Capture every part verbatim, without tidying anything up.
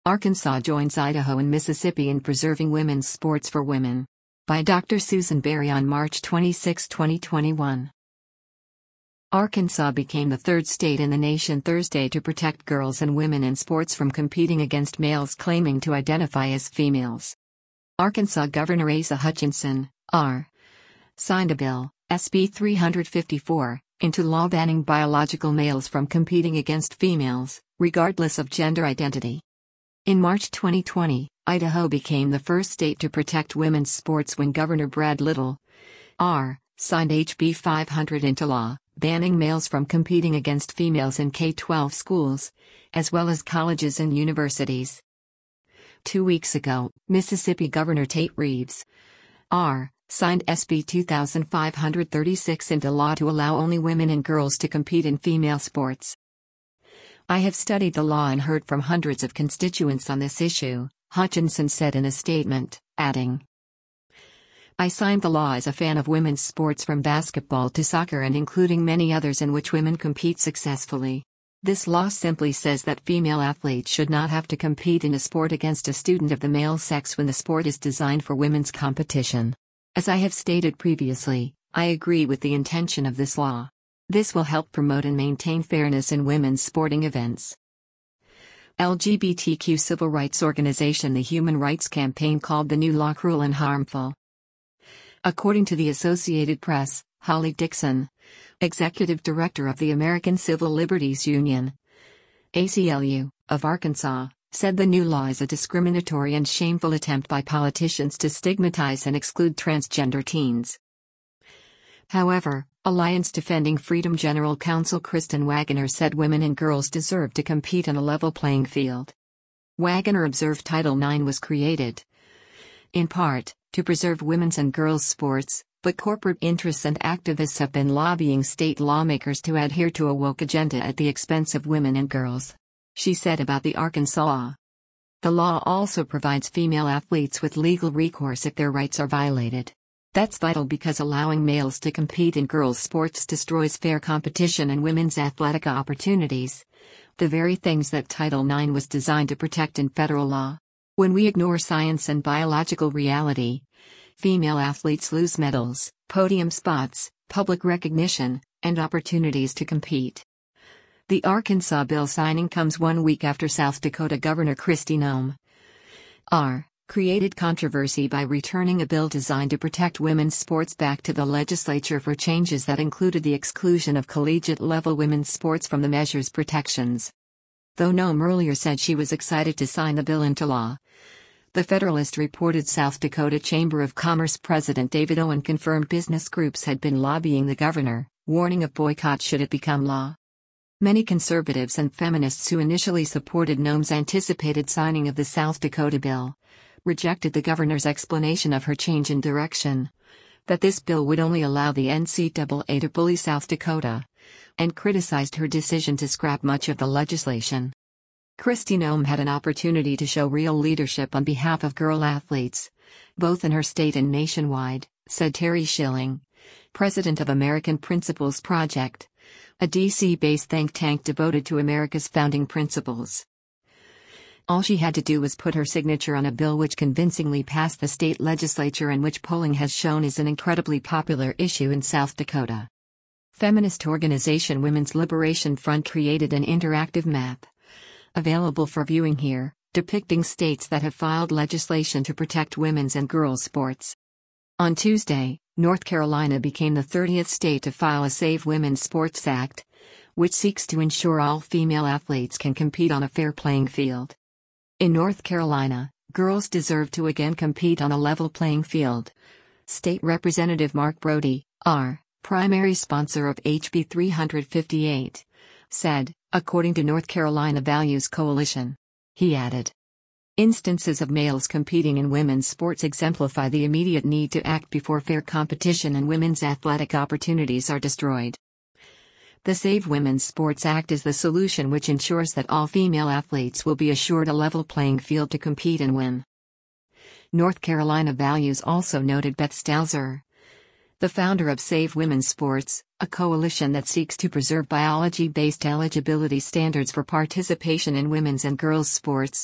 Arkansas joins Idaho and Mississippi in preserving women's sports for women. By Doctor Susan Berry on March twenty-sixth, twenty twenty-one. Arkansas became the third state in the nation Thursday to protect girls and women in sports from competing against males claiming to identify as females. Arkansas Governor Asa Hutchinson, R. signed a bill, S B three fifty-four, into law banning biological males from competing against females, regardless of gender identity. In March twenty twenty, Idaho became the first state to protect women's sports when Governor Brad Little, R. signed H B five hundred into law, banning males from competing against females in K twelve schools, as well as colleges and universities. Two weeks ago, Mississippi Governor Tate Reeves, R. signed S B two five thirty-six into law to allow only women and girls to compete in female sports. I have studied the law and heard from hundreds of constituents on this issue, Hutchinson said in a statement, adding, I signed the law as a fan of women's sports from basketball to soccer and including many others in which women compete successfully. This law simply says that female athletes should not have to compete in a sport against a student of the male sex when the sport is designed for women's competition. As I have stated previously, I agree with the intention of this law. This will help promote and maintain fairness in women's sporting events. L G B T Q civil rights organization The Human Rights Campaign called the new law cruel and harmful. According to the Associated Press, Holly Dixon, executive director of the American Civil Liberties Union, A C L U, of Arkansas, said the new law is a discriminatory and shameful attempt by politicians to stigmatize and exclude transgender teens. However, Alliance Defending Freedom General Counsel Kristen Waggoner said women and girls deserve to compete on a level playing field. Waggoner observed Title nine was created, in part, to preserve women's and girls' sports, but corporate interests and activists have been lobbying state lawmakers to adhere to a woke agenda at the expense of women and girls. She said about the Arkansas law. The law also provides female athletes with legal recourse if their rights are violated. That's vital because allowing males to compete in girls' sports destroys fair competition and women's athletic opportunities, the very things that Title nine was designed to protect in federal law. When we ignore science and biological reality, female athletes lose medals, podium spots, public recognition, and opportunities to compete. The Arkansas bill signing comes one week after South Dakota Governor Kristi Noem, R. created controversy by returning a bill designed to protect women's sports back to the legislature for changes that included the exclusion of collegiate-level women's sports from the measure's protections. Though Noem earlier said she was excited to sign the bill into law, The Federalist reported South Dakota Chamber of Commerce President David Owen confirmed business groups had been lobbying the governor, warning of boycott should it become law. Many conservatives and feminists who initially supported Noem's anticipated signing of the South Dakota bill rejected the governor's explanation of her change in direction, that this bill would only allow the N C double A to bully South Dakota, and criticized her decision to scrap much of the legislation. Kristi Noem had an opportunity to show real leadership on behalf of girl athletes, both in her state and nationwide, said Terry Schilling, president of American Principles Project, a D C-based think tank devoted to America's founding principles. All she had to do was put her signature on a bill which convincingly passed the state legislature and which polling has shown is an incredibly popular issue in South Dakota. Feminist organization Women's Liberation Front created an interactive map, available for viewing here, depicting states that have filed legislation to protect women's and girls' sports. On Tuesday, North Carolina became the thirtieth state to file a Save Women's Sports Act, which seeks to ensure all female athletes can compete on a fair playing field. In North Carolina, girls deserve to again compete on a level playing field. State Representative Mark Brody, R., primary sponsor of H B three fifty-eight, said, according to North Carolina Values Coalition. He added, instances of males competing in women's sports exemplify the immediate need to act before fair competition and women's athletic opportunities are destroyed. The Save Women's Sports Act is the solution which ensures that all female athletes will be assured a level playing field to compete and win. North Carolina Values also noted Beth Stalzer, the founder of Save Women's Sports, a coalition that seeks to preserve biology-based eligibility standards for participation in women's and girls' sports,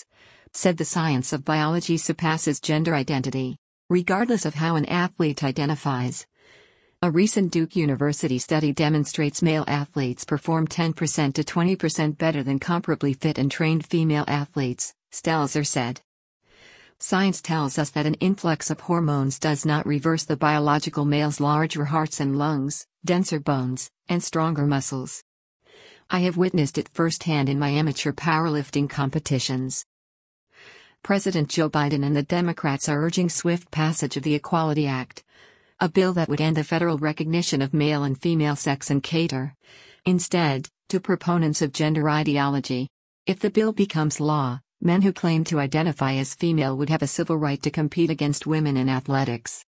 said the science of biology surpasses gender identity, regardless of how an athlete identifies. A recent Duke University study demonstrates male athletes perform ten percent to twenty percent better than comparably fit and trained female athletes, Stelzer said. Science tells us that an influx of hormones does not reverse the biological male's larger hearts and lungs, denser bones, and stronger muscles. I have witnessed it firsthand in my amateur powerlifting competitions. President Joe Biden and the Democrats are urging swift passage of the Equality Act, a bill that would end the federal recognition of male and female sex and cater, instead, to proponents of gender ideology. If the bill becomes law, men who claim to identify as female would have a civil right to compete against women in athletics.